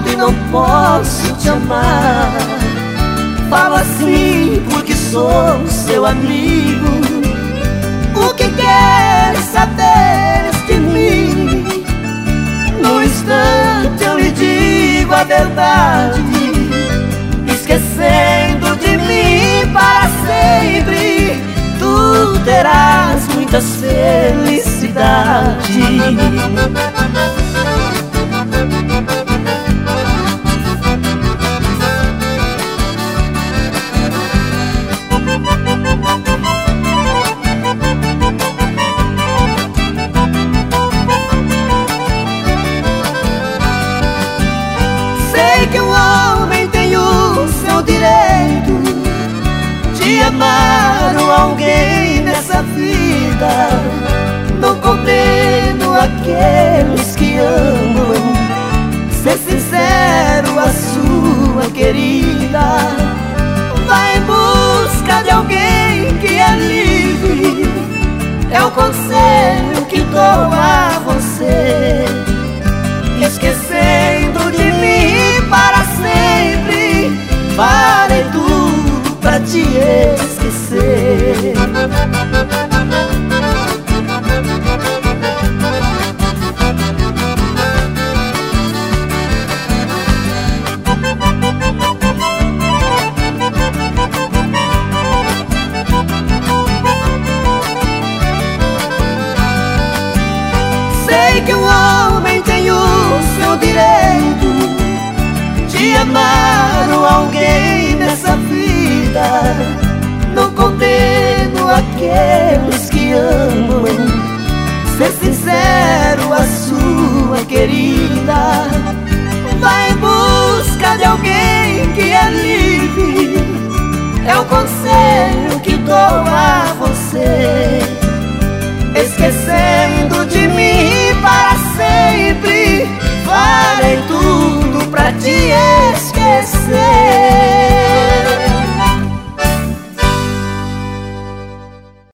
errado e não posso te amar. Falo assim porque sou seu amigo. O que queres saber de mim? No instante eu lhe digo a verdade, esquecendo de mim para sempre, tu terás muitas felicidades. Sei que o homem tem o seu direito de amar alguém nessa vida. Não condeno aqueles que amam. Ser sincero, a sua querida vai em busca de alguém que é livre. É o conselho que dou a você, esquecendo de mim para sempre. Farei tudo pra te esquecer. Sei que o homem tem o seu direito de amar alguém nessa vida. Não condeno aqueles que amam. Ser sincero, a sua querida vai em busca de alguém que é livre. É o conselho que dou a você, esquecendo de mim para sempre. Farei tudo pra te